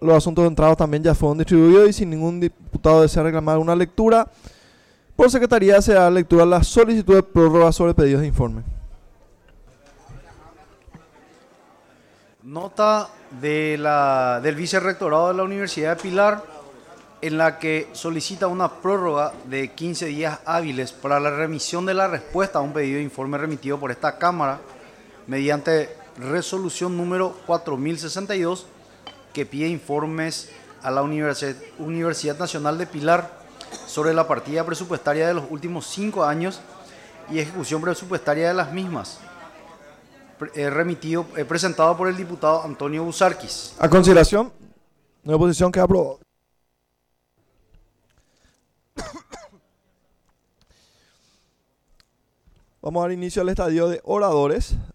los asuntos entrados también ya fueron distribuidos y si ningún diputado desea reclamar una lectura, por secretaría se da lectura a la solicitud de prórroga sobre pedidos de informe. Nota del Vicerrectorado de la Universidad de Pilar, en la que solicita una prórroga de 15 días hábiles para la remisión de la respuesta a un pedido de informe remitido por esta Cámara mediante resolución número 4062, que pide informes a la Universidad Nacional de Pilar sobre la partida presupuestaria de los últimos 5 años y ejecución presupuestaria de las mismas, presentado por el diputado Antonio Busarquis. A consideración, nueva posición que aprobó. Vamos a dar inicio al estadio de oradores.